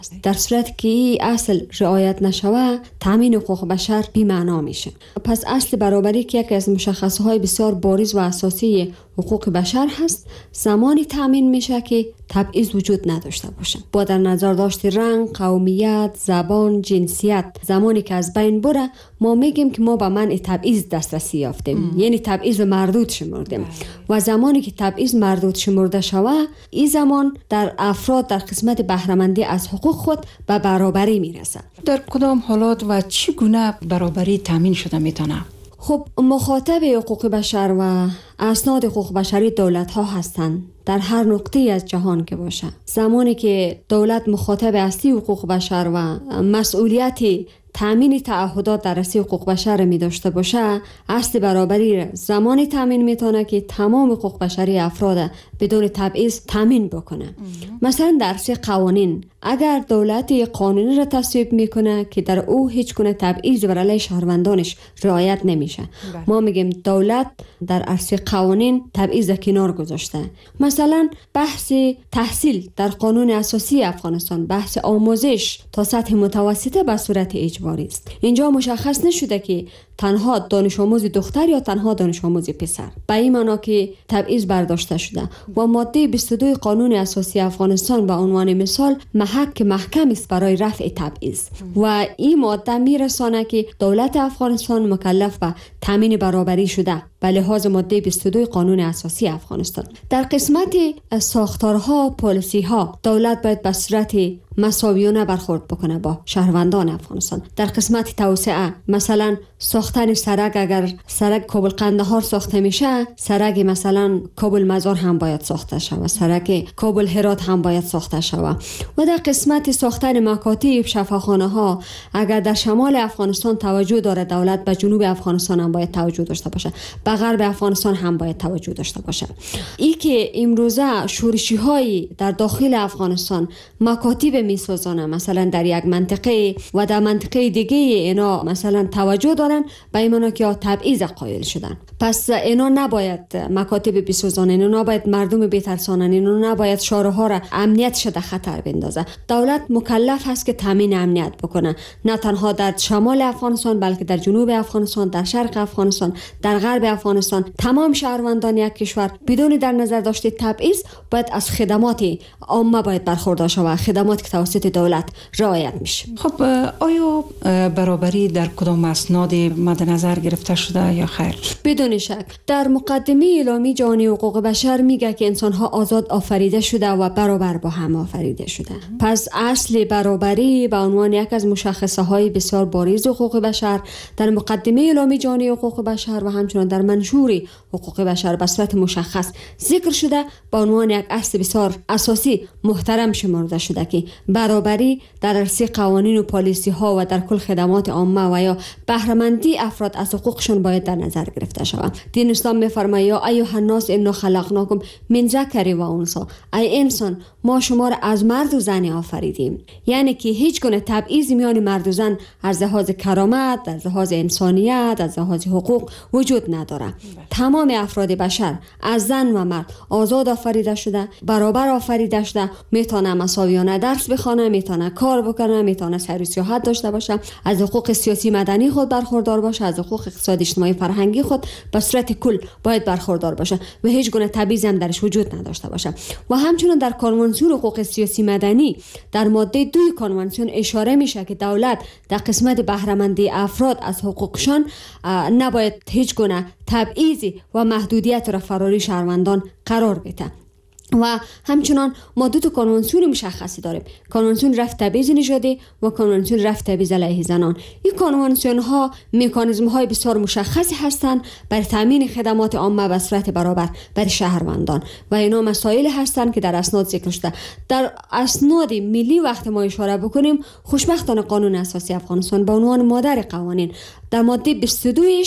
در صورت که این اصل رعایت نشوه تامین حقوق بشر بی‌معنا میشه. پس اصل برابری که یکی از مشخصه‌های بسیار بارز و اساسی حقوق بشر هست، زمانی تامین میشه که تبعیض وجود نداشته باشه. با در نظر داشت رنگ، قومیت، زبان، جنسیت زمانی که از بین بره ما میگیم که ما به منع تبعیض دسترسی یافتیم، یعنی تبعیض مردود شمردیم. و زمانی که تبعیض مردود شمرده شوه این زمان در افراد در قسمت بهره‌مندی از حقوق خود به برابری میرسه. در کدام حالات و چگونه برابری تامین شده میتونه؟ خب مخاطب حقوق بشر و اسناد حقوق بشری دولت ها هستند در هر نقطه از جهان که باشه. زمانی که دولت مخاطب اصلی حقوق بشر و مسئولیت تامین تعهدات در راسته حقوق بشر می داشته باشه، اصل برابری زمانی تامین میتونه که تمام حقوق بشری افراد بدون تبعیض تامین بکنه. مثلا در راسته قوانین، اگر دولت قانونی را تصویب میکنه که در او هیچ گونه تبعیض بر علیه شهروندانش رعایت نمیشه، ما میگیم دولت در عرصه قوانین تبعیض کنار گذاشته. مثلا بحث تحصیل در قانون اساسی افغانستان، بحث آموزش تا سطح متوسطه به صورت اجباری است. اینجا مشخص نشده که تنها دانش آموز دختر یا تنها دانش آموز پسر، به این معنا که تبعیض برداشته شده. و ماده 22 قانون اساسی افغانستان به عنوان مثال محک محکم است برای رفع تبعیض و این ماده میرسانه که دولت افغانستان مکلف به تامین برابری شده به لحاظ ماده 22 قانون اساسی افغانستان. در قسمت ساختارها، پالیسی‌ها دولت باید به صورت مساویانه برخورد بکنه با شهروندان افغانستان. در قسمت توسعه، مثلا ساختن سرک، اگر سرک کابل قندهار ساخته میشه، سرک مثلا کابل مزار هم باید ساخته شود، سرک کابل هرات هم باید ساخته شود. و در قسمت ساختن مکاتب، شفاخانه ها، اگر در شمال افغانستان توجه داره دولت، به جنوب افغانستان هم باید توجه داشته باشه، به غرب افغانستان هم باید توجه داشته باشه. ای که امروزه شورشی های در داخل افغانستان مکاتب میسازانه، مثلا در یک منطقه و در منطقه دیگه اینا مثلا توجه دارن، به این معنا که تبعیض قائل شدن. پس اینا نباید مکاتب بسازانن، اینا نباید مردم بترسانن، اینا نباید شارها را امنیت شده خطر بندازه. دولت مکلف هست که تامین امنیت بکنه، نه تنها در شمال افغانستان بلکه در جنوب افغانستان، در شرق افغانستان، در غرب افغانستان. تمام شهروندان یک کشور بدون در نظر داشته تبعیض باید از خدمات عامه باید برخوردار شود، خدمات که توسط دولت رعایت میشه. خب آیا برابری در کدام اسناد مد نظر گرفته شده یا خیر؟ بدون شک در مقدمه اعلامیه جهانی حقوق بشر میگه که انسان‌ها آزاد آفریده شده و برابر با هم آفریده شده. پس اصل برابری به عنوان یک از مشخصه‌های بسیار بارز حقوق بشر در مقدمه اعلامیه جهانی حقوق بشر و همچنین در منشور حقوق بشر به صورت مشخص ذکر شده، به عنوان یک اصل بسیار اساسی محترم شمرده شده که برابری در عرصه قوانین و پالیسی ها و در کل خدمات عامه و یا بهره‌مندی افراد از حقوقشون باید در نظر گرفته شود. دین اسلام می‌فرماید یا ایها الناس انا خلقناکم من ذکر و انثی، ای انسان ما شما را از مرد و زن آفریدیم. یعنی که هیچ گونه تبعیض میان مرد و زن از لحاظ کرامت، از لحاظ انسانیت، از لحاظ حقوق وجود نداره. تمام افراد بشر از زن و مرد آزاد آفریده شده، برابر آفریده شده، میتونه مساویانه درس بخونه، میتونه کار بکنه، میتونه سیر و سیاحت داشته باشه، از حقوق سیاسی مدنی خود برخوردار باشه، از حقوق اقتصادی اجتماعی فرهنگی خود به صورت کل باید برخوردار باشه و هیچ گونه تبعیض هم درش وجود نداشته باشه. و همچنین در کنوانسیون حقوق سیاسی مدنی در ماده 2 کنوانسیون اشاره میشه که دولت در قسمت بهره‌مندی افراد از حقوقشان نباید هیچ گونه تبعیضی و محدودیت را فراری شهروندان قرار بده. و همچنان ما دو تا کنوانسیون مشخصی داریم، کنوانسیون رفع تبعیض نژادی و کنوانسیون رفع تبعیض علیه زنان. این کنوانسیون ها مکانیزم های بسیار مشخصی هستند برای تامین خدمات عامه به صورت برابر برای شهروندان و اینا مسائل هستند که در اسناد ذکر شده. در اسناد ملی وقت ما اشاره بکنیم، خوشبختانه قانون اساسی افغانستان به عنوان مادر قوانین در ماده 22ش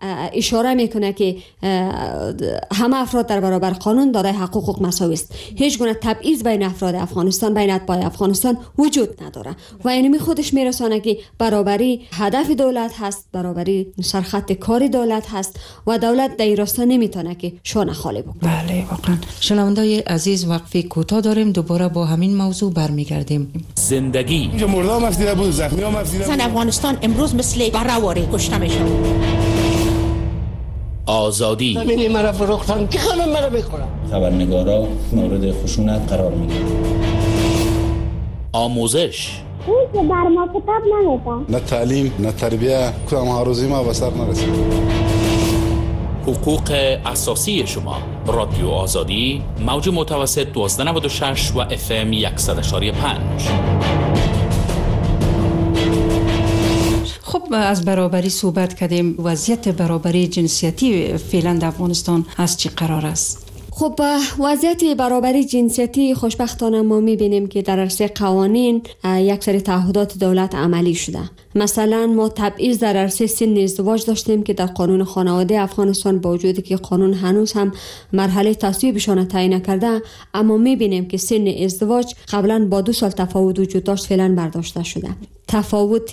اشاره میکنه که همه افراد در برابر قانون دارای حقوق مساوی است. هیچ گونه تبعیض بین افراد افغانستان، بین اتباع افغانستان وجود نداره و اینمی خودش میرسانه که برابری هدف دولت هست، برابری سرخط کار دولت هست و دولت در راستا نمیتونه که شانه خالی بکنه. بله واقعا. شنوندای عزیز وقفه کوتاه داریم، دوباره با همین موضوع برمیگردیم. زندگی اینجا مردم افزیده بود، زخمی هم افزیده بود. افغانستان امروز مثل بره‌واره کشته میشه. آزادی همینی مرا فروختن که خانم مرا بکنم. خبرنگارا مورد خشونت قرار میگیرن. آموزش اون که بر ما کتاب نمیدن، نه تعلیم نه تربیه، کدام ها روزی ما به سر نرسید. حقوق اساسی شما. رادیو آزادی، موج متوسط 1296 و FM 100.5. خب از برابری صحبت کردیم. وضعیت برابری جنسیتی فعلا در افغانستان از چی قرار است؟ خب وضعیت برابری جنسیتی خوشبختانه ما میبینیم که در عرصه قوانین یک سری تعهدات دولت عملی شده. مثلا ما تبعیض در عرصه سن ازدواج داشتیم که در قانون خانواده افغانستان با وجودی که قانون هنوز هم مرحله تصویبشان تعیین نکرده، اما میبینیم که سن ازدواج قبلا با 2 سال تفاوت وجود داشت، فعلا برداشته شده. تفاوت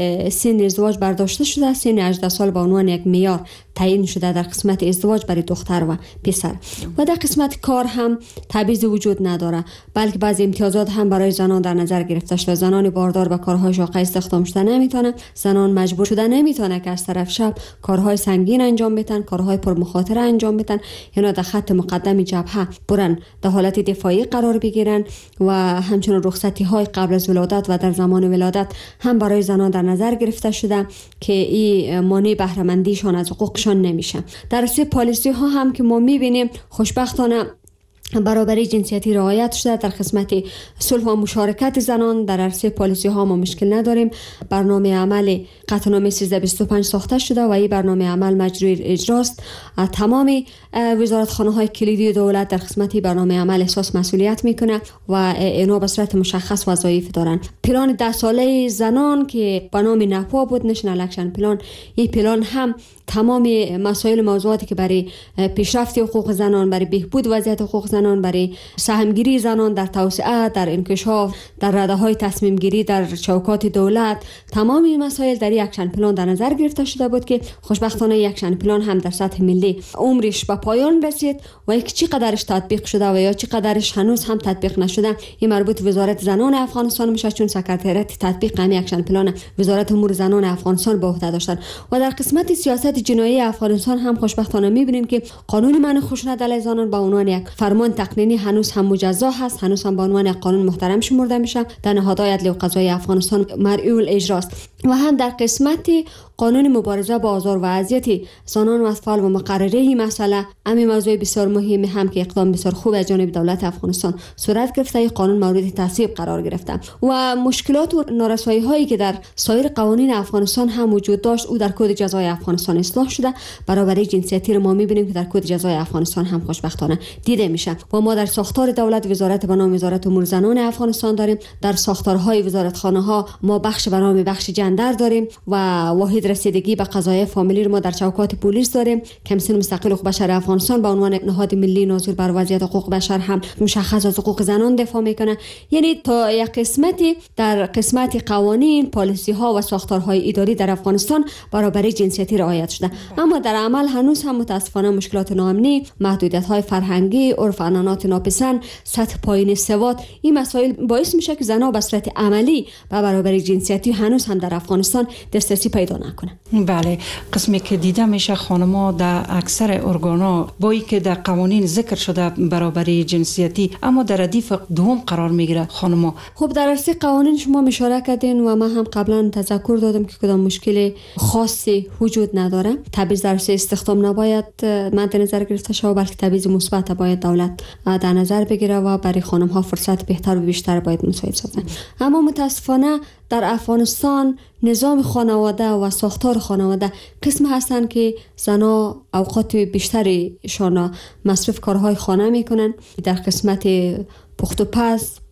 سن ازدواج برداشته شده. سن 18 سال به عنوان یک معیار تعیین شده در قسمت ازدواج برای دختر و پسر. و در قسمت کار هم تبعیض وجود نداره، بلکه بعضی امتیازات هم برای زنان در نظر گرفته شده. زنان باردار به کارهای شاقه استخدام شده نمیتونه، زنان مجبور شده نمیتونه که از طرف شب کارهای سنگین انجام بدن، کارهای پرمخاطره انجام بدن، یا در خط مقدم جبهه برن در حالت دفاعی قرار بگیرن. و همچنین رخصتی های قبل از ولادت و در زمان ولادت هم برای زنان در نظر گرفته شده که این مانع بهره مندیشان از حقوقشان نمیشه. در راسته پالیسی ها هم که ما میبینیم خوشبختانه برابری جنسیتی رعایت شده. در قسمت صلح و مشارکت زنان در عرصه پالیسی ها ما مشکل نداریم. برنامه عمل قطعنامه 1325 ساخته شده و این برنامه عمل مجروی اجراست. تمام وزارتخانه های کلیدی دولت در قسمت برنامه عمل احساس مسئولیت میکنه و اینا به صورت مشخص وظایف دارن. پلان 10 ساله زنان که به نام نپا بود، نشنال اکشن پلان، این پلان هم تمام مسائل موضوعاتی که برای پیشرفت حقوق زنان، برای بهبود وضعیت حقوق زنان، برای سهمگیری زنان در توسعه، در انکشاف، در رده‌های تصمیم گیری در چوکات دولت، تمام این مسائل در یک اکشن پلان در نظر گرفته شده بود که خوشبختانه یک اکشن پلان هم در سطح ملی عمرش به پایان رسید و یک چقدرش تطبیق شده و یا چقدرش هنوز هم تطبیق نشده این مربوط وزارت زنان افغانستان میشه، چون سکرتریات تطبیق همین اکشن پلان وزارت امور زنان افغانستان به عهده داشتن. و در قسمت سیاست جنایی افغانستان هم خوشبختانه میبینیم که قانون منع خشونت علیه زنان به عنوان یک فرمان تقنینی هنوز هم مجزا هست، هنوز هم به عنوان یک قانون محترم شمرده میشه، در نهادهای عدلی و قضایی افغانستان مرئی الاجراست. و هم در قسمت قانون مبارزه با آزار و اذیت زنان و اطفال و مقرره این مسئله، همین موضوع بسیار مهمی هم که اقدام بسیار خوب از جانب دولت افغانستان صورت گرفته، این قانون مورد تصویب قرار گرفته. و مشکلات و نارسایی هایی که در سایر قوانین افغانستان هم وجود داشت او در کد جزای افغانستان اصلاح شده. برابری جنسیتی رو ما میبینیم که در کد جزای افغانستان هم خوشبختانه دیده میشه. و ما در ساختار دولت وزارت به نام وزارت امور زنان افغانستان داریم. در ساختارهای وزارتخانه ها ما بخش به نام بخش جندر داریم و واحد رسیدگی به قضایای فامیلی رو ما در چوکات پلیس داریم. کمیسیون مستقل حقوق بشر افغانستان به عنوان نهاد ملی ناظر بر وضعیت حقوق بشر هم مشخص از حقوق زنان دفاع میکنه. یعنی تا یک قسمتی در قسمت قوانین، پالیسی ها و ساختارهای اداری در افغانستان برابری جنسیتی رعایت شده، اما در عمل هنوز هم متاسفانه مشکلات ناامنی، محدودیت های فرهنگی، عرف عنعنات ناپسند، سطح پایین سواد، این مسائل باعث میشه که زنها به صورت عملی به برابری جنسیتی هنوز هم در افغانستان دسترسی پیدا نکنه. بله، قسمی که دیده میشه خانم‌ها در اکثر ارگانا با اینکه در قوانین ذکر شده برابری جنسیتی، اما در ردیف دوم قرار میگیره خانم‌ها. خب در اصل قوانین شما اشاره کردین و من هم قبلا تذکر دادم که کدام مشکل خاصی وجود نداره. تبعیض در استخدام نباید مد نظر گرفته شود، بلکه تبعیض مثبت باید دولت در نظر بگیره و برای خانم‌ها فرصت بهتر و بیشتر باید مساعد سازن. اما متاسفانه در افغانستان نظام خانواده و ساختار خانواده قسم هستند که زنها اوقات بیشتری شان مصرف کارهای خانه میکنن. در قسمت پخت و پز،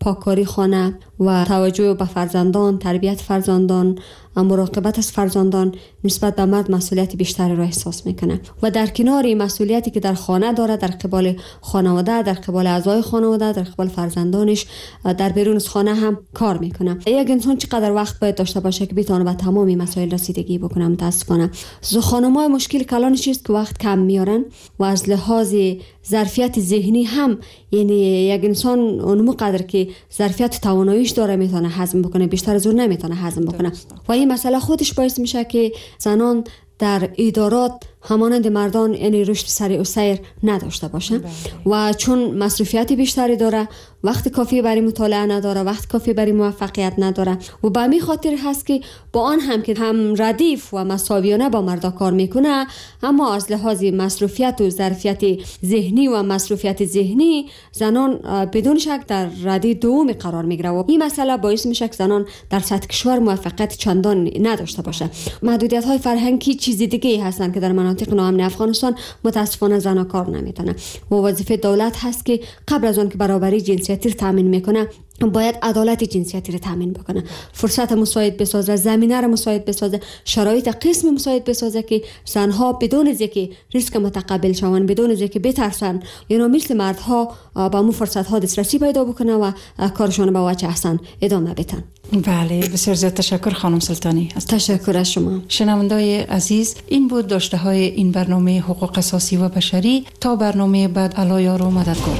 پاککاری خانه و توجه به فرزندان، تربیت فرزندان، مراقبت از فرزندان نسبت به مرد مسئولیت بیشتری را احساس میکنه و در کنار این مسئولیتی که در خانه داره، در قبال خانواده، در قبال اعضای خانواده، در قبال فرزندانش، در بیرون از خانه هم کار میکنه. یک انسان چقدر وقت باید داشته باشه که بتونه به تمام مسائل رسیدگی بکنه؟ متاسفانه خانم‌ها مشکل کلانش چیست که وقت کم میارن و از لحاظ ظرفیت ذهنی هم، یعنی یک انسان اونمو قدر که ظرفیت تواناییش داره میتونه هضم بکنه، بیشتر از اون نمیتونه هضم بکنه و این مسئله خودش باعث میشه که زنان در ادارات همانند مردان یعنی رشد سریع و سیر نداشته باشه و چون مصروفیت بیشتری داره، وقت کافی برای مطالعه نداره، وقت کافی برای موفقیت نداره و به همین خاطر هست که با آن هم که هم ردیف و مساویانه با مردا کار میکنه، اما از لحاظ مصروفیت و ظرفیت ذهنی و مصروفیت ذهنی زنان بدون شک در رده دوم قرار میگیره و این مسئله باعث میشه که زنان در سطح کشور موفقیت چندان نداشته باشه. محدودیت های فرهنگی چیز دیگه هستن که در مناطق ناامن افغانستان متاسفانه زنان کار نمیتونن و وظیفه دولت هست که قبل از آن که برابری جنسیتی رو تامین میکنه باید عدالت جنسیتی رو تامین بکنه، فرصت مساعد بسازه، زمینه رو مساعد بسازه، شرایط قسم مساعد بسازه که زنها بدون از اینکه ریسک متقبل شوند، بدون از اینکه بترسن، یعنی مثل مردها با مو فرصت ها دسترسی پیدا بکنه و کارشون به وجه احسن ادامه بدن. بله، بسیار زیاد تشکر خانم سلطانی. تشکر از شما. شنوندای عزیز، این بود داشته های این برنامه حقوق اساسی و بشری. تا برنامه بعد، الله یار و مددگار.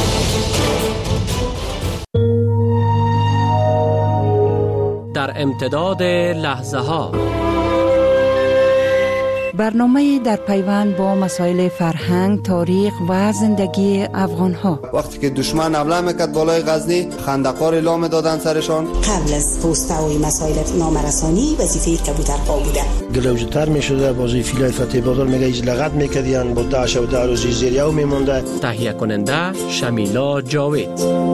در امتداد لحظه ها، برنامه در پیوند با مسائل فرهنگ، تاریخ و زندگی افغان ها. وقتی که دشمن حمله میکرد بالای غزنی، خندقار اعلام دادن سرشان. قبل از پوسته و مسائل نامرسانی وظیفه کبوترها بوده. گلوجتر میشده، بازی فیلای فتح بادر میگه ایج لغت میکردین با 10 و 10 روزی زیریو میمونده. تهیه کننده شمیلا جاوید.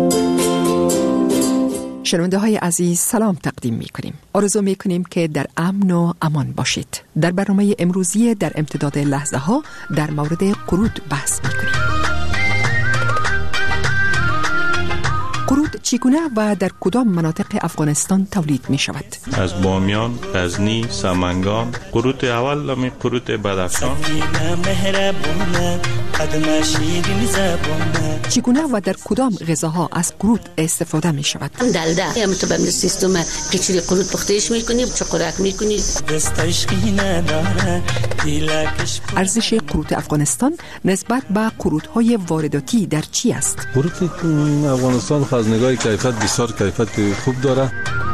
شنونده های عزیز، سلام تقدیم می کنیم. آرزو می کنیم که در امن و امان باشید. در برنامه امروزی در امتداد لحظه ها در مورد قرود بحث می کنیم. قرود چگونه و در کدام مناطق افغانستان تولید می شود؟ از بامیان، غزنی، سمنگان. قرود اول می قرود بدخشان. چگونه و در کدام غذاها از قرود استفاده می شود؟ دلده یا تو به سیستم کچری قرود پختهش میکنی، چقرک میکنی. ارزش قرود افغانستان نسبت به قرودهای وارداتی در چی است؟ قرود افغانستان خزانه‌های کیفیت بسیار کیفیت خوب داره.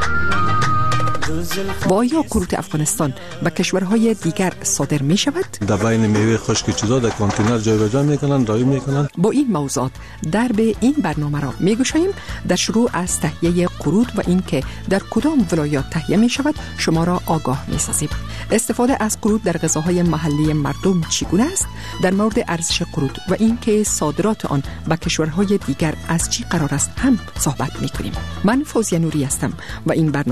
و آیا قرود افغانستان به کشورهای دیگر صادر می شود؟ در بین میوه خشک چیزا در کانتینر جایگزین میکنن، رایی میکنن. با این موضوعات درب این برنامه را میگوشاییم. در شروع از تهیه قرود و اینکه در کدام ولایات تهیه می شود شما را آگاه می سازیم. استفاده از قرود در غذاهای محلی مردم چگونه است؟ در مورد ارزش قرود و اینکه صادرات آن به کشورهای دیگر از چی قرار است هم صحبت می کنیم. من فوزیه نوری هستم و این برنامه